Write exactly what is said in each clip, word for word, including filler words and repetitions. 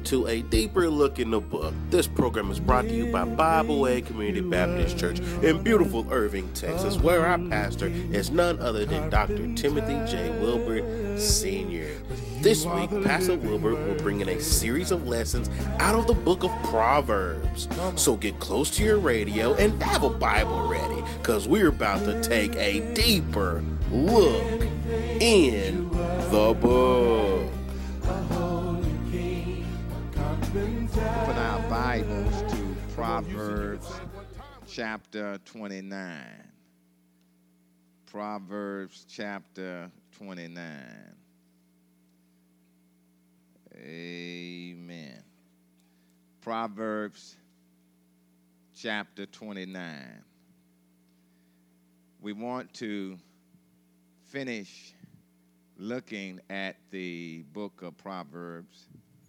welcome to A Deeper Look in the Book. This program is brought to you by Bible Way Community Baptist Church in beautiful Irving, Texas, where our pastor is none other than Doctor Timothy J. Wilbert, Senior This week, Pastor Wilbert will bring in a series of lessons out of the book of Proverbs. So get close to your radio and have a Bible ready, because we're about to take a deeper look in the book. Open our Bibles to Proverbs chapter twenty-nine. Proverbs chapter twenty-nine. Amen. Proverbs chapter twenty-nine. We want to finish looking at the book of Proverbs,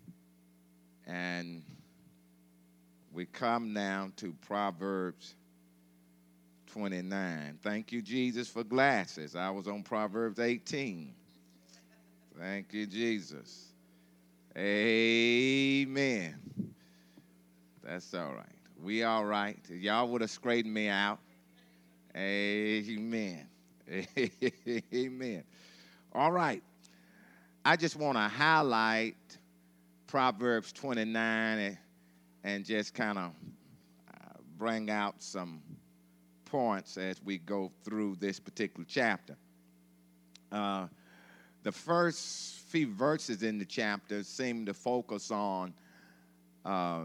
and we come now to Proverbs twenty-nine. Thank you, Jesus, for glasses. I was on Proverbs eighteen. Thank you, Jesus. Amen. That's all right. We all right. Y'all would have straightened me out. Amen. Amen. All right. I just want to highlight Proverbs twenty-nine and, and just kind of uh, bring out some points as we go through this particular chapter. Uh, the first few verses in the chapter seem to focus on uh,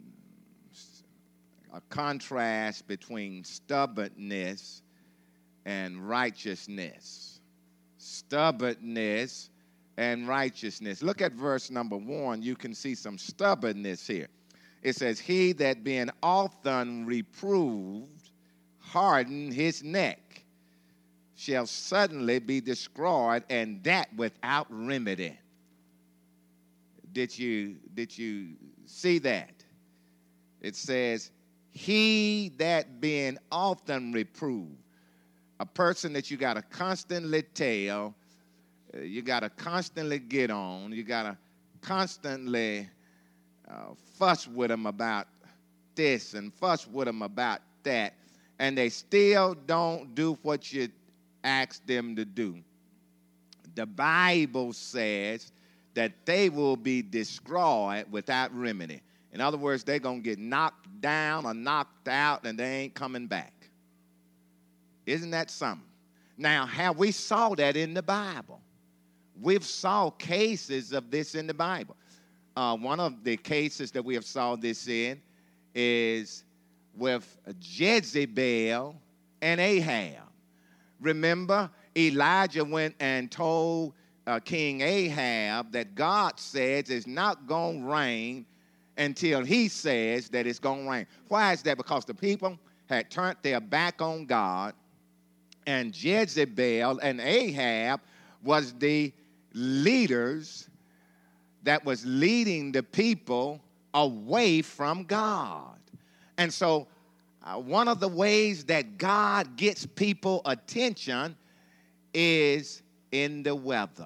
a contrast between stubbornness and righteousness. Stubbornness and righteousness. Look at verse number one. You can see some stubbornness here. It says, he that being often reproved harden his neck shall suddenly be destroyed, and that without remedy. Did you, did you see that? It says, he that being often reproved. A person that you got to constantly tell, uh, you got to constantly get on, you got to constantly uh, fuss with them about this and fuss with them about that, and they still don't do what you ask them to do. The Bible says that they will be destroyed without remedy. In other words, they're going to get knocked down or knocked out, and they ain't coming back. Isn't that something? Now, how we saw that in the Bible. We've saw cases of this in the Bible. Uh, one of the cases that we have saw this in is with Jezebel and Ahab. Remember, Elijah went and told uh, King Ahab that God says it's not going to rain until he says that it's going to rain. Why is that? Because the people had turned their back on God, and Jezebel and Ahab was the leaders that was leading the people away from God. And so uh, one of the ways that God gets people attention is in the weather.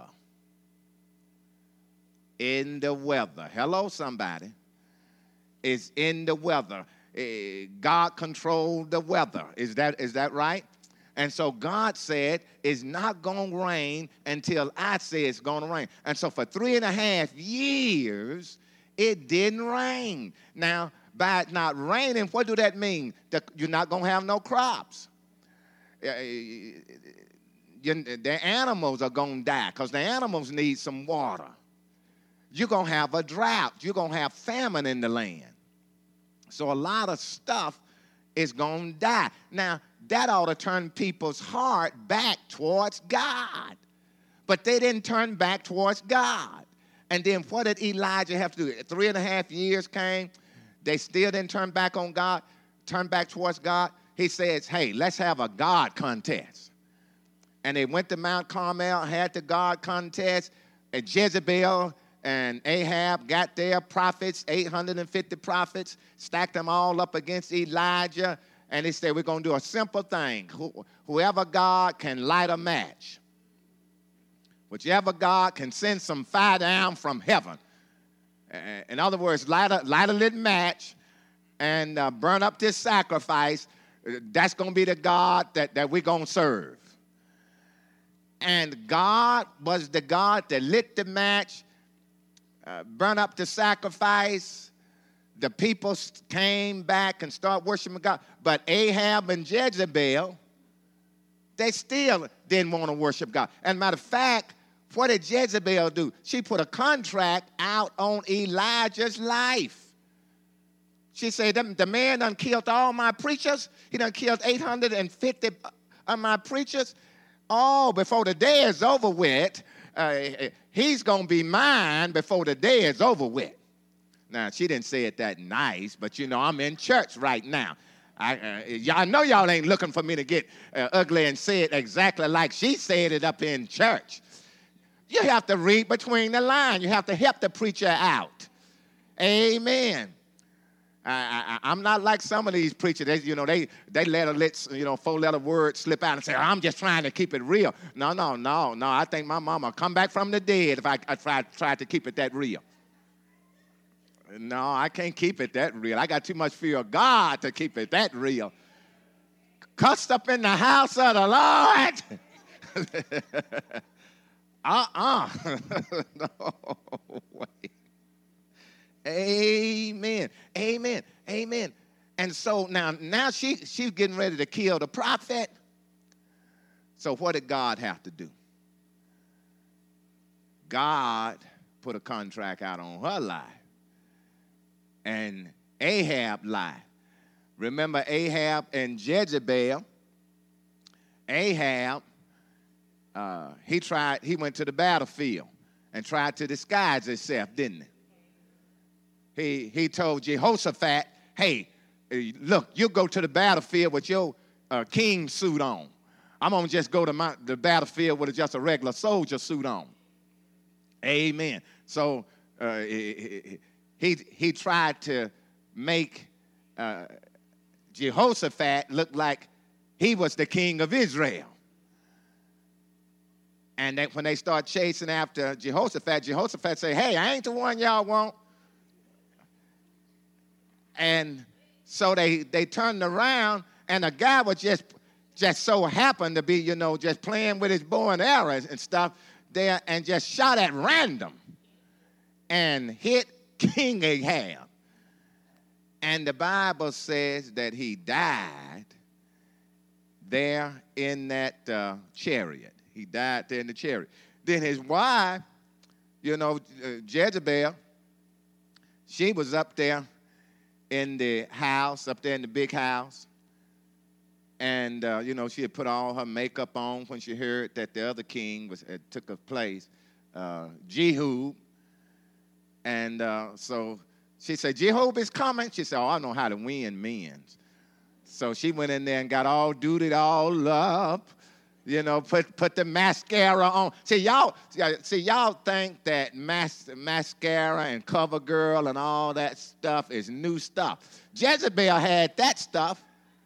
In the weather. Hello, somebody. It's in the weather. Uh, God controlled the weather. Is that, is that right? And so God said, it's not going to rain until I say it's going to rain. And so for three and a half years, it didn't rain. Now, by it not raining, what do that mean? That you're not going to have no crops. Uh, you, the animals are going to die because the animals need some water. You're going to have a drought. You're going to have famine in the land. So a lot of stuff is going to die. Now, that ought to turn people's heart back towards God. But they didn't turn back towards God. And then what did Elijah have to do? Three and a half years came. They still didn't turn back on God, turn back towards God. He says, hey, let's have a God contest. And they went to Mount Carmel, had the God contest, and Jezebel and Ahab got their prophets, eight hundred fifty prophets, stacked them all up against Elijah, and they said, we're going to do a simple thing. Who, whoever God can light a match, whichever God can send some fire down from heaven, in other words, light a, light a little match and uh, burn up this sacrifice. That's going to be the God that, that we're going to serve. And God was the God that lit the match, uh, burned up the sacrifice. The people came back and started worshiping God. But Ahab and Jezebel, they still didn't want to worship God. And matter of fact, what did Jezebel do? She put a contract out on Elijah's life. She said, the man done killed all my preachers. He done killed eight hundred fifty of my preachers. Oh, before the day is over with, uh, he's going to be mine before the day is over with. Now, she didn't say it that nice, but, you know, I'm in church right now. I, uh, y'all know y'all ain't looking for me to get uh, ugly and say it exactly like she said it up in church. You have to read between the lines. You have to help the preacher out. Amen. I, I, I'm not like some of these preachers. They, you know, they they let a lit, you know, four-letter word slip out and say, I'm just trying to keep it real. No, no, no, no. I think my mama come back from the dead if I, I tried, tried to keep it that real. No, I can't keep it that real. I got too much fear of God to keep it that real. Cussed up in the house of the Lord. uh-uh. No way. Amen. Amen. Amen. And so now, now she, she's getting ready to kill the prophet. So what did God have to do? God put a contract out on her life. And Ahab lied. Remember Ahab and Jezebel? Ahab, uh, he tried, he went to the battlefield and tried to disguise himself, didn't he? He, he told Jehoshaphat, hey, look, you go to the battlefield with your uh, king suit on. I'm going to just go to my, the battlefield with just a regular soldier suit on. Amen. So uh, he, he, he tried to make uh, Jehoshaphat look like he was the king of Israel. And that when they start chasing after Jehoshaphat, Jehoshaphat say, hey, I ain't the one y'all want. And so they, they turned around, and a guy was just, just so happened to be, you know, just playing with his bow and arrows and stuff there and just shot at random and hit King Ahab. And the Bible says that he died there in that uh, chariot. He died there in the chariot. Then his wife, you know, uh, Jezebel, she was up there in the house, up there in the big house. And, uh, you know, she had put all her makeup on when she heard that the other king was uh, took her place, uh, Jehu. And uh, so she said, Jehu is coming. She said, oh, I know how to win men. So she went in there and got all duded all up, you know, put put the mascara on. See, y'all see, y'all think that mas- mascara and CoverGirl and all that stuff is new stuff. Jezebel had that stuff.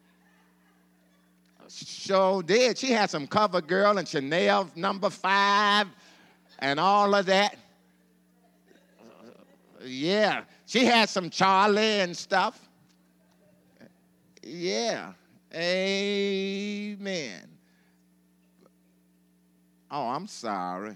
Sure did. She had some CoverGirl and Chanel number five and all of that. Yeah. She had some Charlie and stuff. Yeah. Amen. Oh, I'm sorry.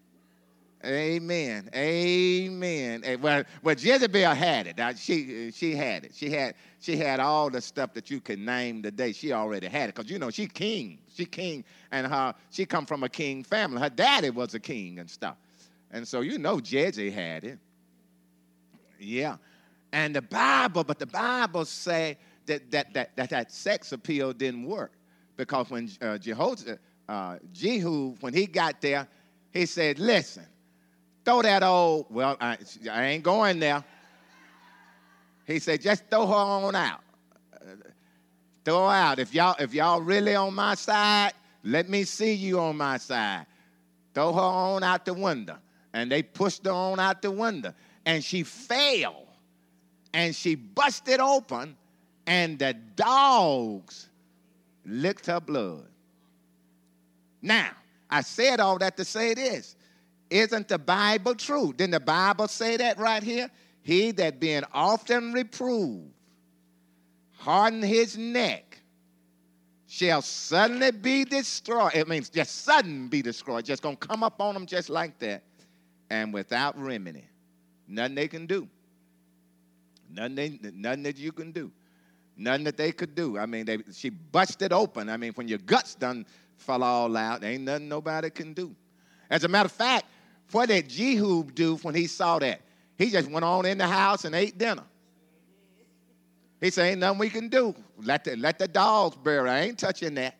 Amen. Amen. Well, well, Jezebel had it. Now, she she had it. She had she had all the stuff that you can name today. She already had it because you know she king. She king, and her she come from a king family. Her daddy was a king and stuff, and so you know Jezebel had it. Yeah, and the Bible, but the Bible say that that that that, that sex appeal didn't work because when uh, Jehoshaphat. Uh, Jehu, when he got there, he said, listen, throw that old, well, I, I ain't going there. He said, just throw her on out. Uh, throw her out. If y'all, if y'all really on my side, let me see you on my side. Throw her on out the window. And they pushed her on out the window. And she fell. And she busted open. And the dogs licked her blood. Now, I said all that to say this. Isn't the Bible true? Didn't the Bible say that right here? He that being often reproved, harden his neck, shall suddenly be destroyed. It means just sudden be destroyed. Just going to come up on them just like that. And without remedy. Nothing they can do. Nothing, they, nothing that you can do. Nothing that they could do. I mean, they, she busted open. I mean, when your guts done fell all out, there ain't nothing nobody can do. As a matter of fact, what did Jehu do when he saw that? He just went on in the house and ate dinner. He said, ain't nothing we can do. Let the, let the dogs bury. I ain't touching that.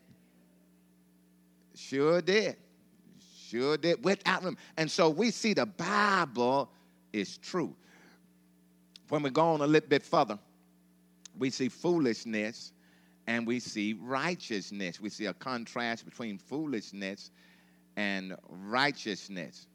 Sure did. Sure did. Without them. And so we see the Bible is true. When we go on a little bit further, we see foolishness and we see righteousness. We see a contrast between foolishness and righteousness.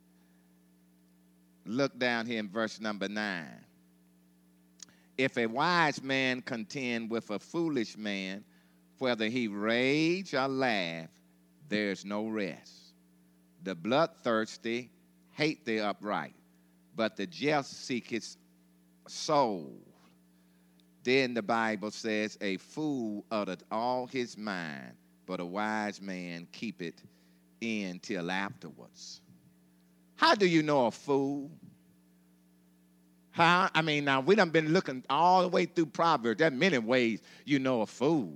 Look down here in verse number nine. If a wise man contend with a foolish man, whether he rage or laugh, there is no rest. The bloodthirsty hate the upright, but the just seek his soul. Then the Bible says, a fool uttered all his mind, but a wise man keep it in till afterwards. How do you know a fool? How? I mean, now we done been looking all the way through Proverbs. There are many ways you know a fool.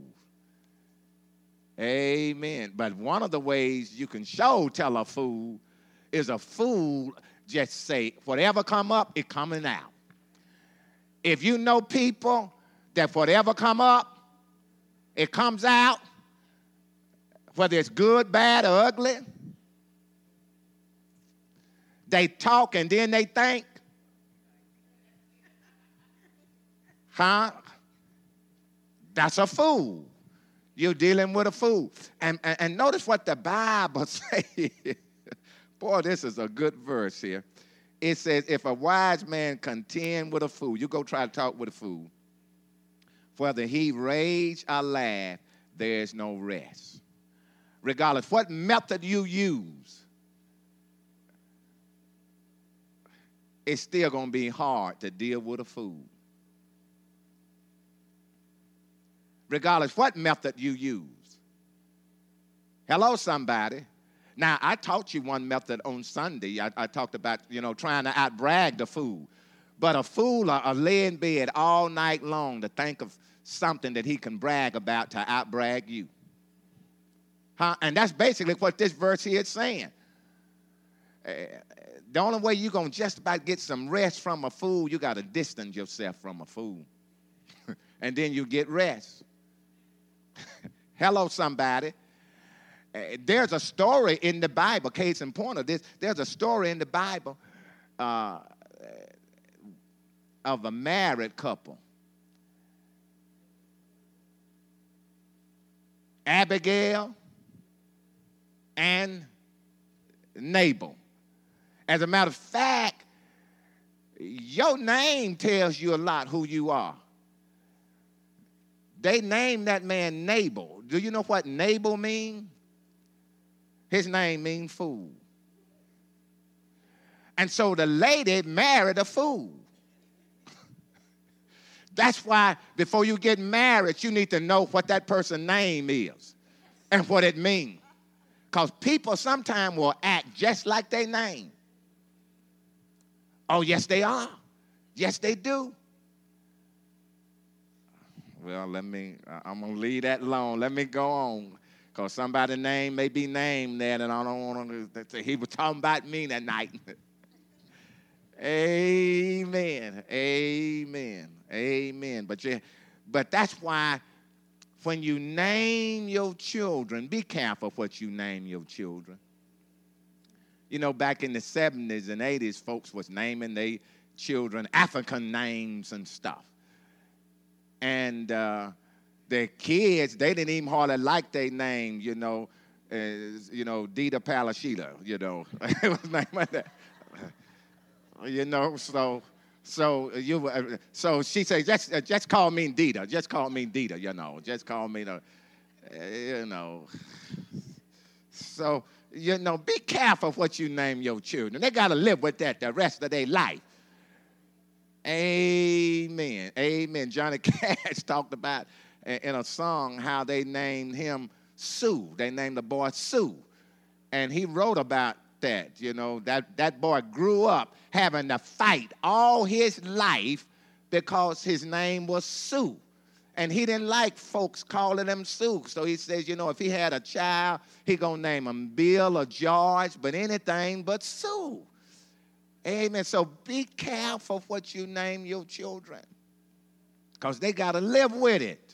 Amen. But one of the ways you can show tell a fool is a fool just say, whatever come up, it coming out. If you know people that whatever come up, it comes out, whether it's good, bad, or ugly, they talk and then they think, huh? That's a fool. You're dealing with a fool. And, and, and notice what the Bible says. Boy, this is a good verse here. It says, if a wise man contend with a fool, you go try to talk with a fool, whether he rage or laugh, there is no rest. Regardless what method you use, it's still going to be hard to deal with a fool. Regardless what method you use. Hello, somebody. Now, I taught you one method on Sunday. I, I talked about, you know, trying to outbrag the fool. But a fool will uh, lay in bed all night long to think of something that he can brag about to outbrag you. Huh? And that's basically what this verse here is saying. Uh, the only way you're going to just about get some rest from a fool, you got to distance yourself from a fool. And then you get rest. Hello, somebody. Uh, there's a story in the Bible, case in point of this, there's a story in the Bible uh, of a married couple. Abigail and Nabal. As a matter of fact, your name tells you a lot who you are. They named that man Nabal. Do you know what Nabal means? His name means fool. And so the lady married a fool. That's why before you get married, you need to know what that person's name is and what it means. Because people sometimes will act just like their name. Oh, yes, they are. Yes, they do. Well, let me, I'm going to leave that alone. Let me go on. Because somebody's name may be named there, and I don't want to say he was talking about me that night. Amen. Amen. Amen. But, you, but that's why when you name your children, be careful what you name your children. You know, back in the seventies and eighties, folks was naming their children African names and stuff. And uh, their kids, they didn't even hardly like their name, you know, uh, you know, Dita Palashita, you know. It was named like that. You know, so so you uh, so she said, just uh, just call me Dita, just call me Dita, you know, just call me the, uh, you know. So, you know, be careful what you name your children. They got to live with that the rest of their life. Amen. Amen. Johnny Cash talked about in a song how they named him Sue. They named the boy Sue. And he wrote about that, you know, that, that boy grew up having to fight all his life because his name was Sue. And he didn't like folks calling him Sue. So he says, you know, if he had a child, he going to name him Bill or George, but anything but Sue. Amen. So be careful what you name your children, because they got to live with it.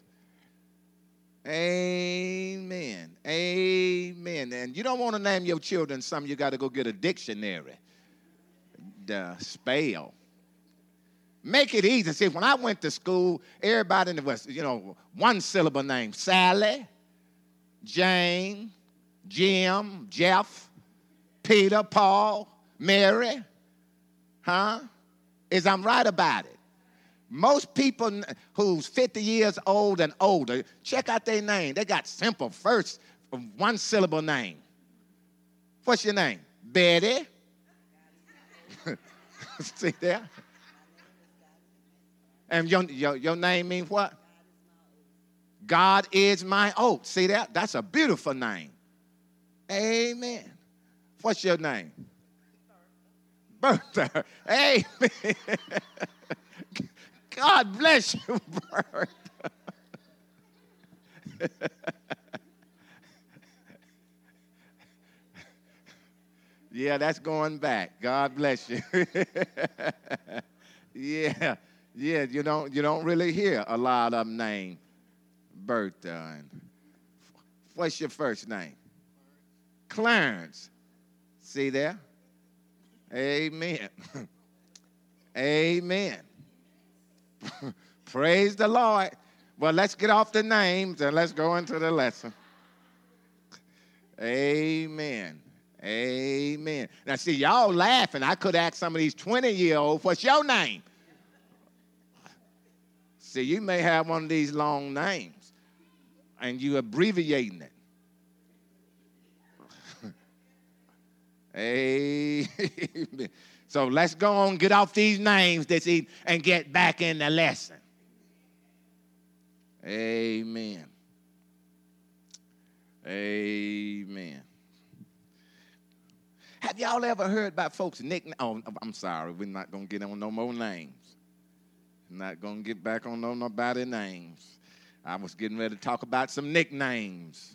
Amen. Amen. And you don't want to name your children something you got to go get a dictionary. The spell. Make it easy. See, when I went to school, everybody in the West, you know, one syllable name. Sally, Jane, Jim, Jeff, Peter, Paul, Mary. Huh? Is I'm right about it. Most people who's fifty years old and older, check out their name. They got simple first one syllable name. What's your name? Betty. See there? And your, your, your name means what? God is my oath. See that? That's a beautiful name. Amen. What's your name? Bertha. Amen. God bless you, Bertha. Yeah, that's going back. God bless you. Yeah, yeah. You don't you don't really hear a lot of them named Bertha. And what's your first name? Clarence. See there? Amen. Amen. Praise the Lord. Well, let's get off the names and let's go into the lesson. Amen. Amen. Now, see, y'all laughing. I could ask some of these twenty-year-olds, what's your name? See, you may have one of these long names, and you abbreviating it. Amen. So let's go on, get off these names this evening and get back in the lesson. Amen. Amen. Have y'all ever heard about folks' nicknames? Oh, I'm sorry, we're not going to get on no more names. Not going to get back on no nobody names. I was getting ready to talk about some nicknames.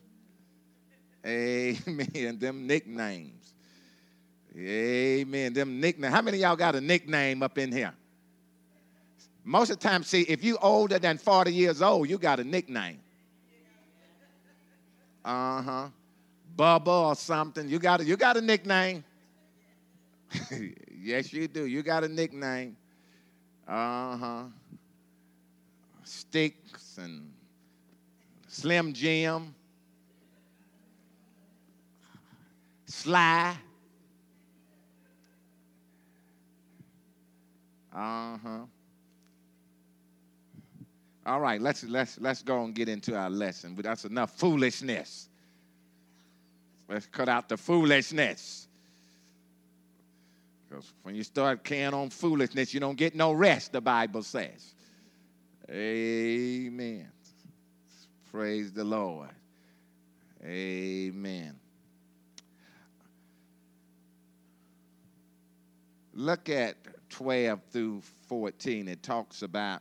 Amen, them nicknames. Amen, them nicknames. How many of y'all got a nickname up in here? Most of the time, see, if you older than forty years old, you got a nickname. Uh-huh. Bubba or something. You got a, you got a nickname. Yes, you do. You got a nickname. Uh-huh. Sticks and Slim Jim. Sly. Uh-huh. All right, let's let's let's go and get into our lesson. But that's enough foolishness. Let's cut out the foolishness. Because when you start carrying on foolishness, you don't get no rest, the Bible says. Amen. Praise the Lord. Amen. Look at twelve through fourteen. It talks about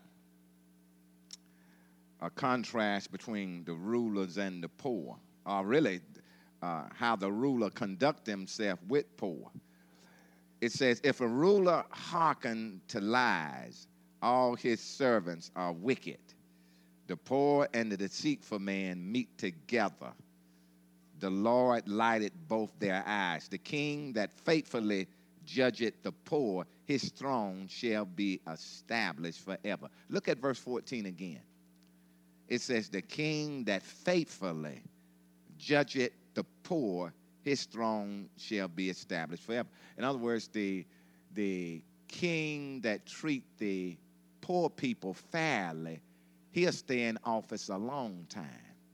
a contrast between the rulers and the poor, or really uh, how the ruler conduct himself with poor. It says, if a ruler hearken to lies, all his servants are wicked. The poor and the deceitful man meet together. The Lord lighted both their eyes. The king that faithfully judgeth the poor, his throne shall be established forever. Look at verse fourteen again. It says, the king that faithfully judgeth the poor, his throne shall be established forever. In other words, the, the king that treat the poor people fairly, he'll stay in office a long time.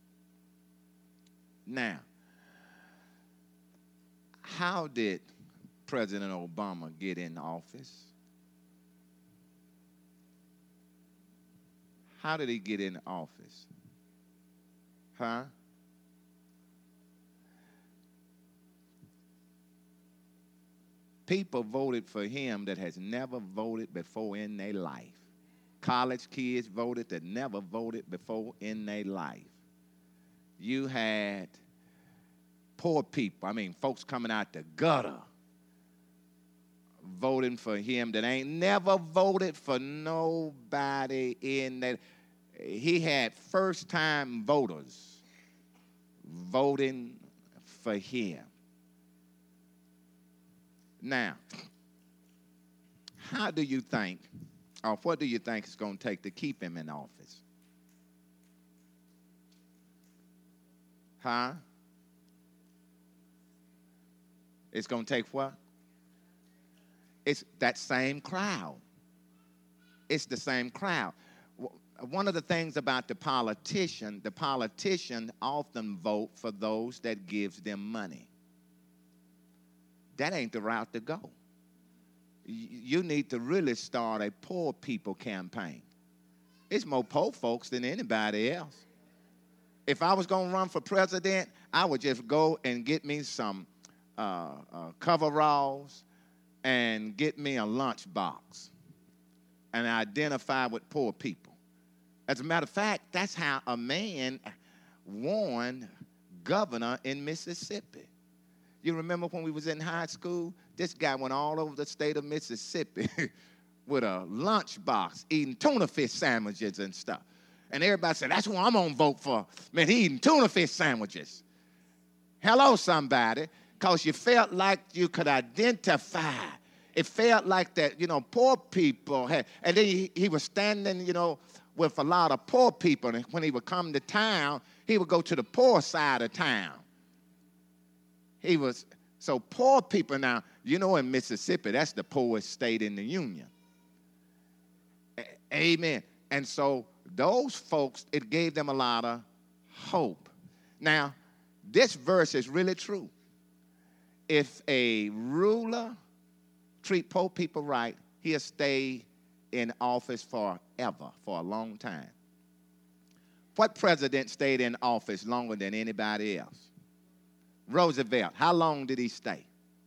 Now, how did President Obama get in office? How did he get in office? Huh? People voted for him that has never voted before in their life. College kids voted that never voted before in their life. You had poor people, I mean, folks coming out the gutter, voting for him that ain't never voted for nobody in that. He had first-time voters voting for him. Now, how do you think, or what do you think it's going to take to keep him in office? Huh? It's going to take what? It's that same crowd. It's the same crowd. One of the things about the politician, the politician often vote for those that gives them money. That ain't the route to go. You need to really start a poor people campaign. It's more poor folks than anybody else. If I was going to run for president, I would just go and get me some uh, uh, coveralls and get me a lunch box and identify with poor people. As a matter of fact, that's how a man won governor in Mississippi. You remember when we was in high school? This guy went all over the state of Mississippi with a lunch box, eating tuna fish sandwiches and stuff. And everybody said, that's who I'm going to vote for. Man, he eating tuna fish sandwiches. Hello, somebody, because you felt like you could identify. It felt like that, you know, poor people had, and then he, he was standing, you know, with a lot of poor people. And when he would come to town, he would go to the poor side of town. He was, so poor people now, you know, in Mississippi, that's the poorest state in the Union. A- Amen. And so those folks, it gave them a lot of hope. Now, this verse is really true. If a ruler treat poor people right, he'll stay in office forever, for a long time. What president stayed in office longer than anybody else? Roosevelt. How long did he stay?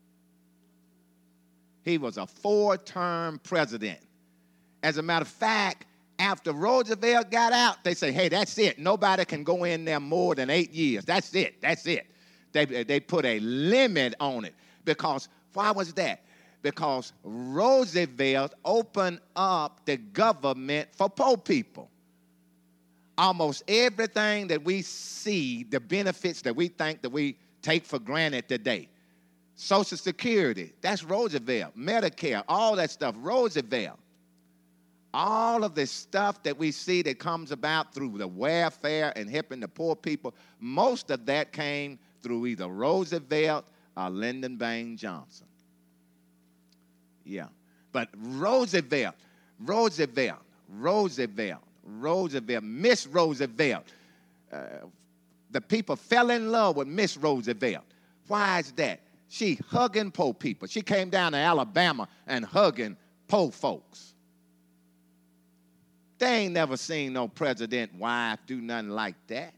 He was a four-term president. As a matter of fact, after Roosevelt got out, they say, hey, that's it. Nobody can go in there more than eight years. That's it. That's it. They, they put a limit on it. Because, why was that? Because Roosevelt opened up the government for poor people. Almost everything that we see, the benefits that we think that we take for granted today. Social Security, that's Roosevelt. Medicare, all that stuff, Roosevelt. All of the stuff that we see that comes about through the welfare and helping the poor people, most of that came through either Roosevelt or Lyndon Baines Johnson. Yeah. But Roosevelt, Roosevelt, Roosevelt, Roosevelt, Miss Roosevelt, uh, the people fell in love with Miss Roosevelt. Why is that? She hugging poor people. She came down to Alabama and hugging poor folks. They ain't never seen no president wife do nothing like that.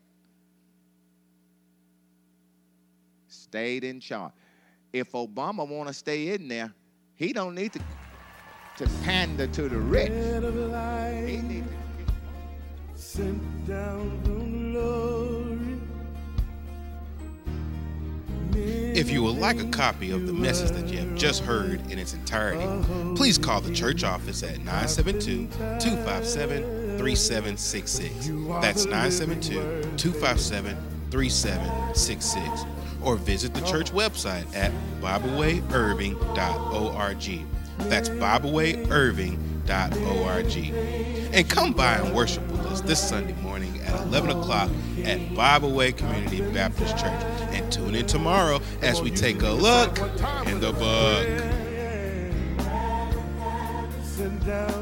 Stayed in charge. If Obama want to stay in there, he don't need to, to pander to the rich. He need to sent down from glory. If you would like a copy of the message that you have just heard in its entirety, please call the church office at nine seven two, two five seven, three seven six six. That's nine seven two, two five seven, three seven six six. Or visit the church website at bible way irving dot org. That's bible way irving dot org. And come by and worship with us this Sunday morning at eleven o'clock at Bible Way Community Baptist Church. And tune in tomorrow as we take a look in the book.